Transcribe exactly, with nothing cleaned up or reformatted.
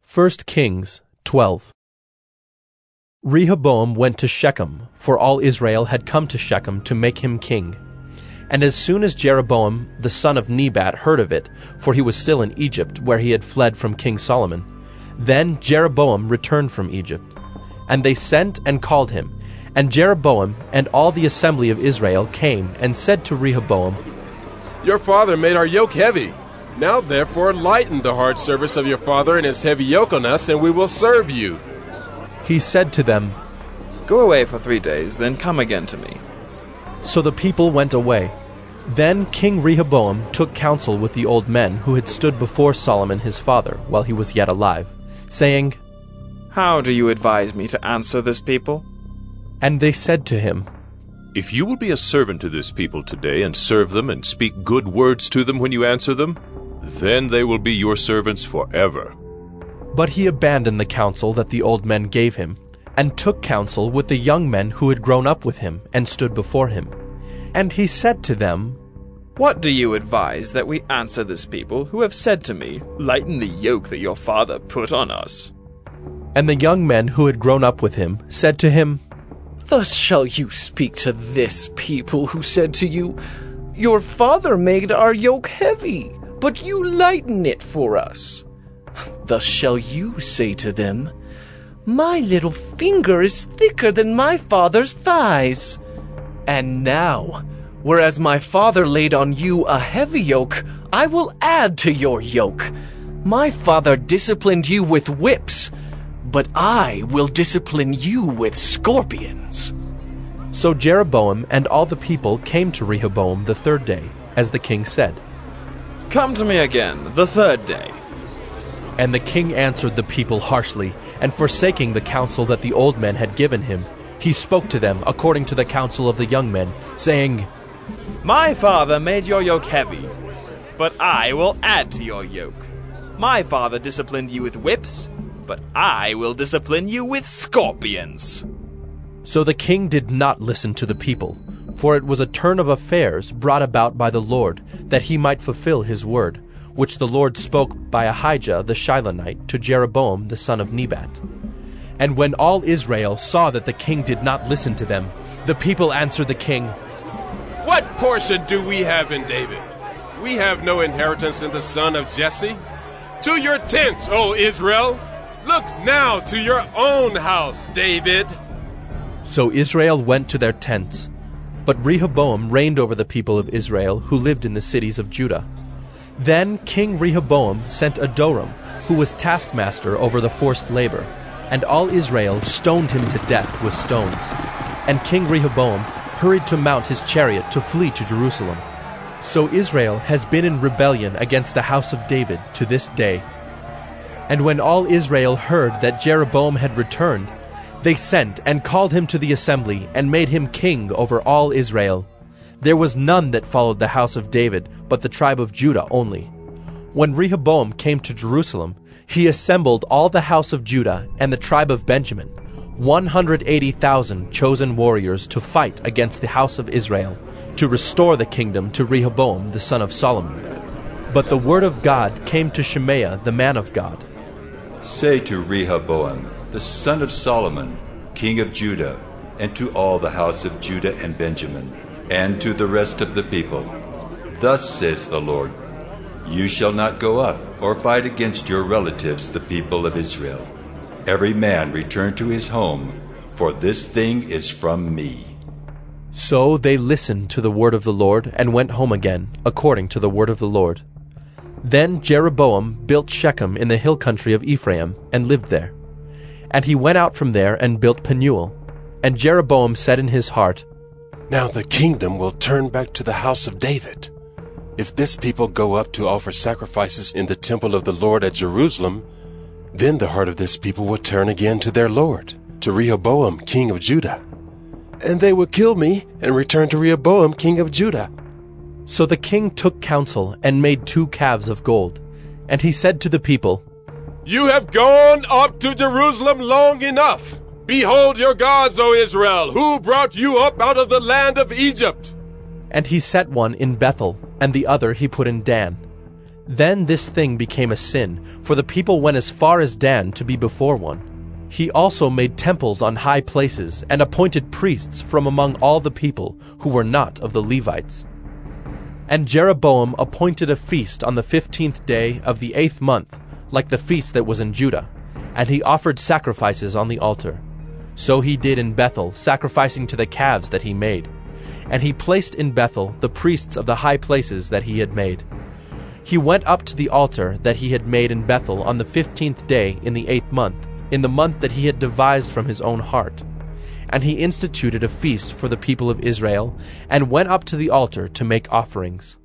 First Kings twelve. Rehoboam went to Shechem, for all Israel had come to Shechem to make him king. And as soon as Jeroboam the son of Nebat heard of it, for he was still in Egypt, where he had fled from King Solomon, then Jeroboam returned from Egypt. And they sent and called him. And Jeroboam and all the assembly of Israel came and said to Rehoboam, Your father made our yoke heavy. Now therefore lighten the hard service of your father and his heavy yoke on us, and we will serve you. He said to them, Go away for three days, then come again to me. So the people went away. Then King Rehoboam took counsel with the old men who had stood before Solomon his father while he was yet alive, saying, How do you advise me to answer this people? And they said to him, If you will be a servant to this people today, and serve them, and speak good words to them when you answer them, then they will be your servants forever. But he abandoned the counsel that the old men gave him, and took counsel with the young men who had grown up with him, and stood before him. And he said to them, What do you advise that we answer this people, who have said to me, Lighten the yoke that your father put on us? And the young men who had grown up with him said to him, Thus shall you speak to this people who said to you, Your father made our yoke heavy, but you lighten it for us. Thus shall you say to them, My little finger is thicker than my father's thighs. And now, whereas my father laid on you a heavy yoke, I will add to your yoke. My father disciplined you with whips, but I will discipline you with scorpions. So Jeroboam and all the people came to Rehoboam the third day, as the king said. Come to me again, the third day. And the king answered the people harshly, and forsaking the counsel that the old men had given him, he spoke to them according to the counsel of the young men, saying, My father made your yoke heavy, but I will add to your yoke. My father disciplined you with whips, but I will discipline you with scorpions. So the king did not listen to the people, for it was a turn of affairs brought about by the Lord, that he might fulfill his word, which the Lord spoke by Ahijah the Shilonite to Jeroboam the son of Nebat. And when all Israel saw that the king did not listen to them, the people answered the king, What portion do we have in David? We have no inheritance in the son of Jesse. To your tents, O Israel! Look now to your own house, David! So Israel went to their tents. But Rehoboam reigned over the people of Israel who lived in the cities of Judah. Then King Rehoboam sent Adoram, who was taskmaster over the forced labor, and all Israel stoned him to death with stones. And King Rehoboam hurried to mount his chariot to flee to Jerusalem. So Israel has been in rebellion against the house of David to this day. And when all Israel heard that Jeroboam had returned, they sent and called him to the assembly and made him king over all Israel. There was none that followed the house of David, but the tribe of Judah only. When Rehoboam came to Jerusalem, he assembled all the house of Judah and the tribe of Benjamin, one hundred eighty thousand chosen warriors to fight against the house of Israel, to restore the kingdom to Rehoboam the son of Solomon. But the word of God came to Shemaiah the man of God. Say to Rehoboam, the son of Solomon, king of Judah, and to all the house of Judah and Benjamin, and to the rest of the people, Thus says the Lord, You shall not go up or fight against your relatives, the people of Israel. Every man return to his home, for this thing is from me. So they listened to the word of the Lord and went home again, according to the word of the Lord. Then Jeroboam built Shechem in the hill country of Ephraim, and lived there. And he went out from there and built Penuel. And Jeroboam said in his heart, Now the kingdom will turn back to the house of David. If this people go up to offer sacrifices in the temple of the Lord at Jerusalem, then the heart of this people will turn again to their Lord, to Rehoboam king of Judah. And they will kill me and return to Rehoboam king of Judah. So the king took counsel and made two calves of gold. And he said to the people, You have gone up to Jerusalem long enough. Behold your gods, O Israel, who brought you up out of the land of Egypt. And he set one in Bethel, and the other he put in Dan. Then this thing became a sin, for the people went as far as Dan to be before one. He also made temples on high places and appointed priests from among all the people who were not of the Levites. And Jeroboam appointed a feast on the fifteenth day of the eighth month, like the feast that was in Judah, and he offered sacrifices on the altar. So he did in Bethel, sacrificing to the calves that he made. And he placed in Bethel the priests of the high places that he had made. He went up to the altar that he had made in Bethel on the fifteenth day in the eighth month, in the month that he had devised from his own heart. And he instituted a feast for the people of Israel, and went up to the altar to make offerings.